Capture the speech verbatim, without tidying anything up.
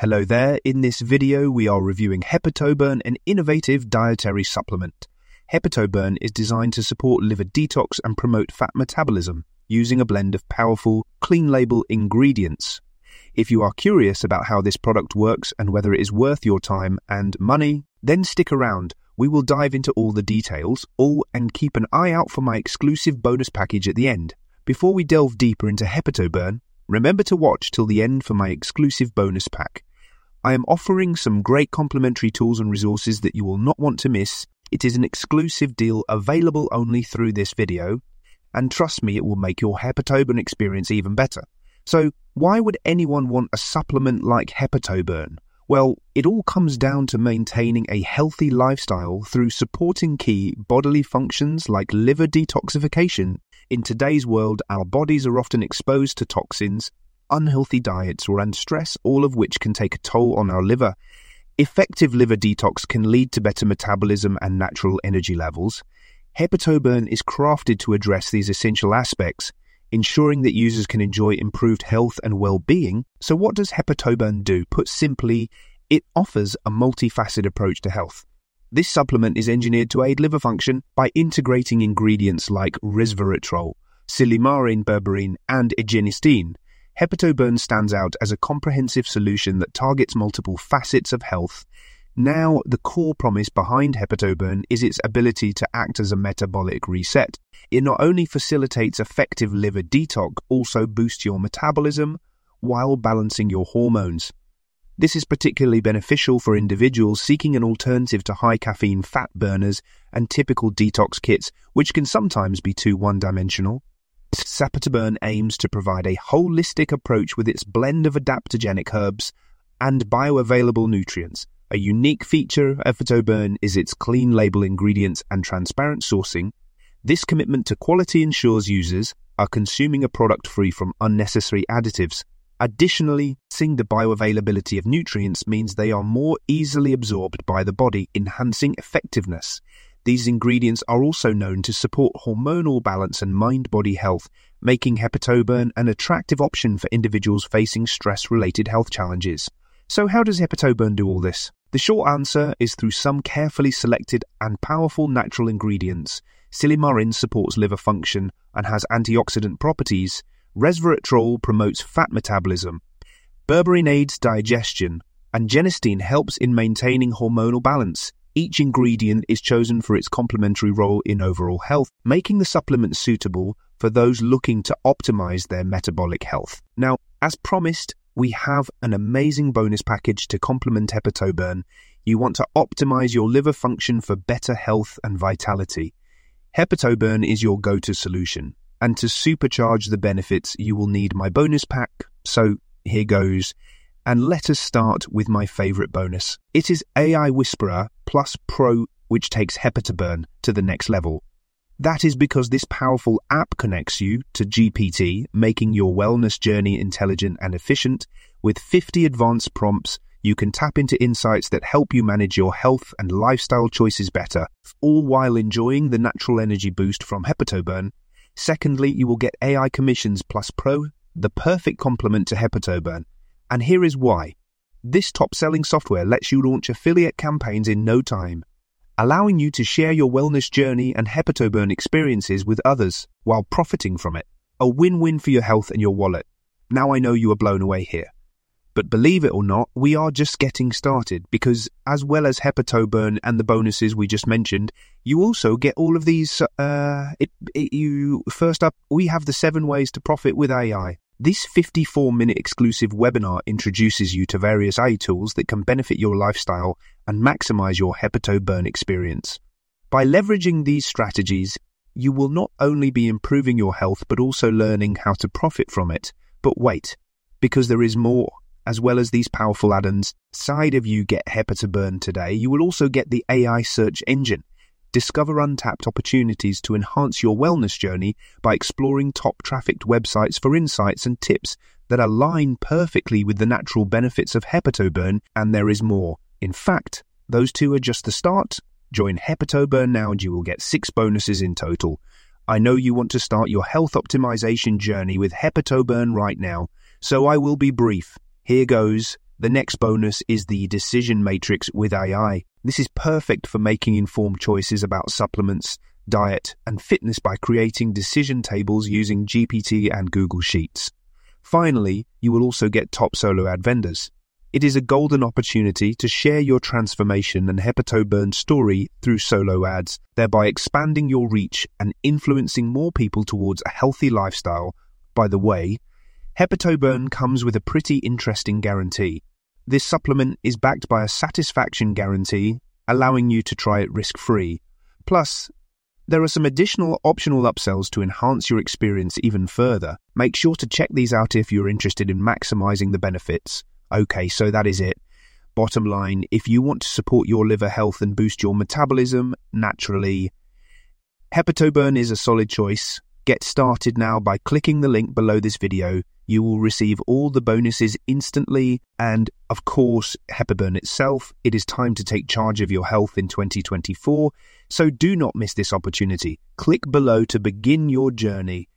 Hello there, in this video we are reviewing Hepatoburn, an innovative dietary supplement. Hepatoburn is designed to support liver detox and promote fat metabolism using a blend of powerful, clean label ingredients. If you are curious about how this product works and whether it is worth your time and money, then stick around. We will dive into all the details, all and keep an eye out for my exclusive bonus package at the end. Before we delve deeper into Hepatoburn, remember to watch till the end for my exclusive bonus pack. I am offering some great complimentary tools and resources that you will not want to miss. It is an exclusive deal available only through this video, and trust me, it will make your Hepatoburn experience even better. So, why would anyone want a supplement like Hepatoburn? Well, it all comes down to maintaining a healthy lifestyle through supporting key bodily functions like liver detoxification. In today's world, our bodies are often exposed to toxins, unhealthy diets, or and stress, all of which can take a toll on our liver. Effective liver detox can lead to better metabolism and natural energy levels. Hepatoburn is crafted to address these essential aspects, ensuring that users can enjoy improved health and well-being. So what does Hepatoburn do? Put simply, it offers a multifaceted approach to health. This supplement is engineered to aid liver function by integrating ingredients like resveratrol, silymarin, berberine, and egenistin. Hepatoburn stands out as a comprehensive solution that targets multiple facets of health. Now, the core promise behind Hepatoburn is its ability to act as a metabolic reset. It not only facilitates effective liver detox, also boosts your metabolism while balancing your hormones. This is particularly beneficial for individuals seeking an alternative to high-caffeine fat burners and typical detox kits, which can sometimes be too one-dimensional. Hepatoburn aims to provide a holistic approach with its blend of adaptogenic herbs and bioavailable nutrients. A unique feature of Hepatoburn is its clean label ingredients and transparent sourcing. This commitment to quality ensures users are consuming a product free from unnecessary additives. Additionally, seeing the bioavailability of nutrients means they are more easily absorbed by the body, enhancing effectiveness. These ingredients are also known to support hormonal balance and mind-body health, making Hepatoburn an attractive option for individuals facing stress-related health challenges. So how does Hepatoburn do all this? The short answer is through some carefully selected and powerful natural ingredients. Silymarin supports liver function and has antioxidant properties. Resveratrol promotes fat metabolism. Berberine aids digestion, and egenistin helps in maintaining hormonal balance. Each ingredient is chosen for its complementary role in overall health, making the supplement suitable for those looking to optimize their metabolic health. Now, as promised, we have an amazing bonus package to complement Hepatoburn. You want to optimize your liver function for better health and vitality. Hepatoburn is your go-to solution. And to supercharge the benefits, you will need my bonus pack. So here goes. And let us start with my favorite bonus. It is A I Whisperer Plus Pro, which takes Hepatoburn to the next level. That is because this powerful app connects you to G P T, making your wellness journey intelligent and efficient. With fifty advanced prompts, you can tap into insights that help you manage your health and lifestyle choices better, all while enjoying the natural energy boost from Hepatoburn. Secondly, you will get A I Commissions Plus Pro, the perfect complement to Hepatoburn. And here is why. This top-selling software lets you launch affiliate campaigns in no time, allowing you to share your wellness journey and Hepatoburn experiences with others while profiting from it. A win-win for your health and your wallet. Now I know you are blown away here. But believe it or not, we are just getting started, because as well as Hepatoburn and the bonuses we just mentioned, you also get all of these. Uh, it, it, you first up, we have the seven ways to profit with A I. This fifty-four minute exclusive webinar introduces you to various A I tools that can benefit your lifestyle and maximize your Hepatoburn experience. By leveraging these strategies, you will not only be improving your health, but also learning how to profit from it. But wait, because there is more. As well as these powerful add-ons, side of you get Hepatoburn today, you will also get the A I search engine. Discover untapped opportunities to enhance your wellness journey by exploring top trafficked websites for insights and tips that align perfectly with the natural benefits of Hepatoburn, and there is more. In fact, those two are just the start. Join Hepatoburn now and you will get six bonuses in total. I know you want to start your health optimization journey with Hepatoburn right now, so I will be brief. Here goes. The next bonus is the Decision Matrix with A I. This is perfect for making informed choices about supplements, diet, and fitness by creating decision tables using G P T and Google Sheets. Finally, you will also get top solo ad vendors. It is a golden opportunity to share your transformation and HepatoBurn story through solo ads, thereby expanding your reach and influencing more people towards a healthy lifestyle. By the way, HepatoBurn comes with a pretty interesting guarantee. This supplement is backed by a satisfaction guarantee, allowing you to try it risk-free. Plus, there are some additional optional upsells to enhance your experience even further. Make sure to check these out if you're interested in maximizing the benefits. Okay, so that is it. Bottom line, if you want to support your liver health and boost your metabolism naturally, HepatoBurn is a solid choice. Get started now by clicking the link below this video. You will receive all the bonuses instantly, and of course, HepatoBurn itself. It is time to take charge of your health in twenty twenty-four, so do not miss this opportunity. Click below to begin your journey.